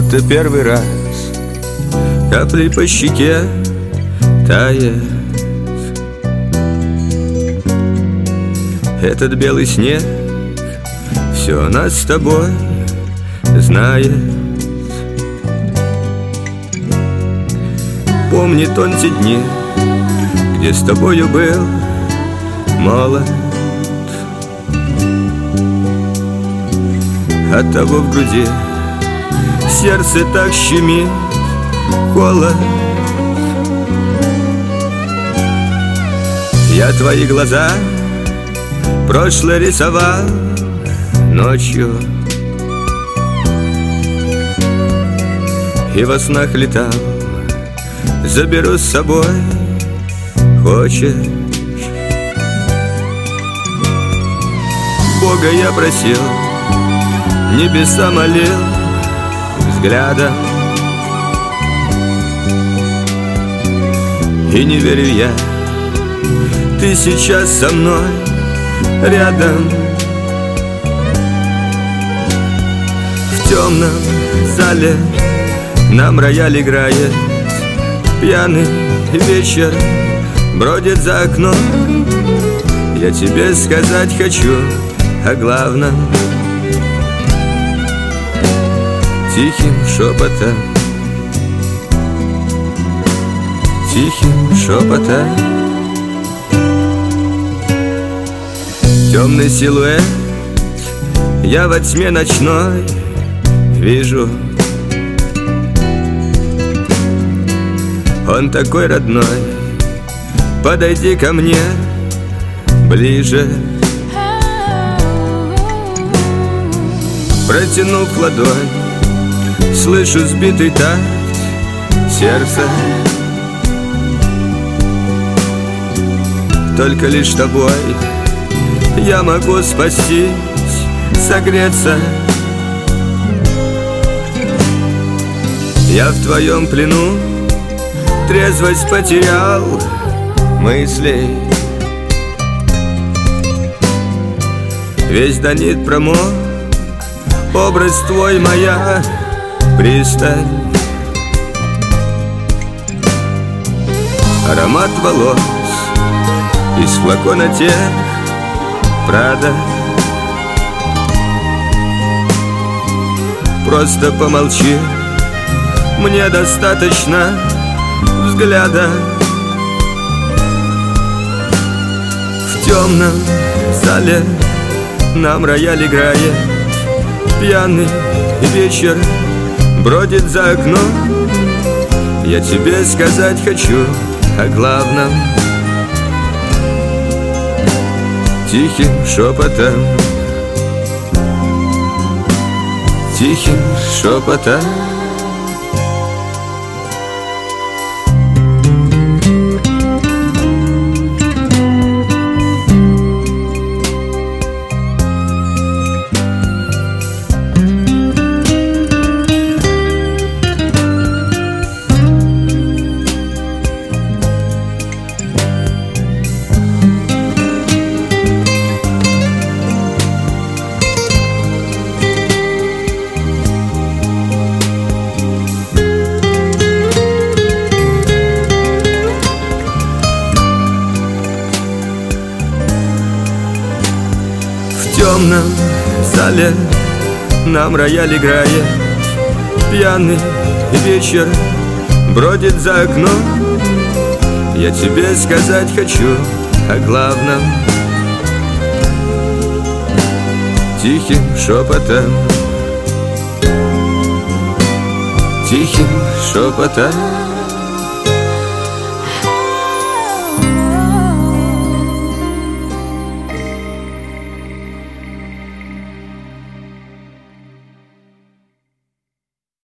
будто первый раз капли по щеке тает этот белый снег. Все нас с тобой знает. Помнит он те дни, где с тобою был молод. Оттого в груди сердце так щемит холод. Я твои глаза прошлое рисовал ночью и во снах летал. Заберу с собой, хочешь? Бога я просил, небеса молил взглядом, и не верю я, ты сейчас со мной рядом. В темном зале нам рояль играет, пьяный вечер бродит за окном. Я тебе сказать хочу о главном тихим шепотом, тихим шепотом. Темный силуэт я во тьме ночной вижу. Он такой родной, подойди ко мне ближе. Протянув ладонь, слышу сбитый такт сердца. Только лишь тобой я могу спастись, согреться. Я в твоем плену трезвость потерял мыслей. Весь донит промок, образ твой моя пристань. Аромат волос из флакона тех Прада. Просто помолчи, мне достаточно взгляда. В темном зале нам рояль играет, пьяный вечер бродит за окном. Я тебе сказать хочу о главном тихим шепотом, тихим шепотом. В темном зале нам рояль играет, пьяный вечер бродит за окном. Я тебе сказать хочу о главном тихим шепотом, тихим шепотом.